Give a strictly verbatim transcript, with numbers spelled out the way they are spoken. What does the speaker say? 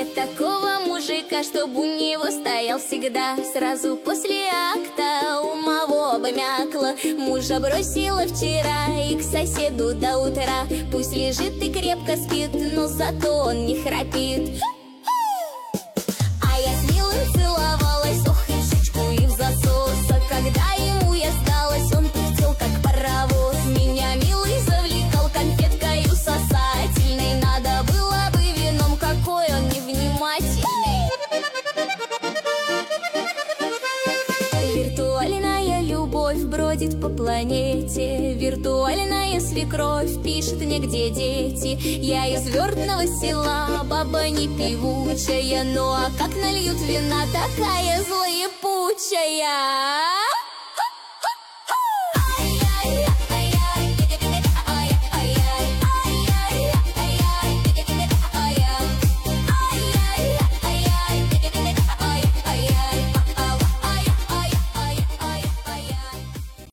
Искать такого мужика, чтобы у него стоял всегда. Сразу после акта умово обмякла. Мужа бросила вчера и к соседу до утра. Пусть лежит и крепко спит, но зато он не храпит. А я с милым целовалась, ох, и в щечку, и в засос. А когда ему я сдалась, он пыхтел, как паровоз. Меня милый завлекал конфеткою сосательной. Надо было бы вином, какой он невнимательный. Виртуальная любовь бродит по планете. Виртуальная свекровь пишет мне, где дети. Я из Вёртного села, баба не певучая. Ну а как нальют вина, такая злоепучая.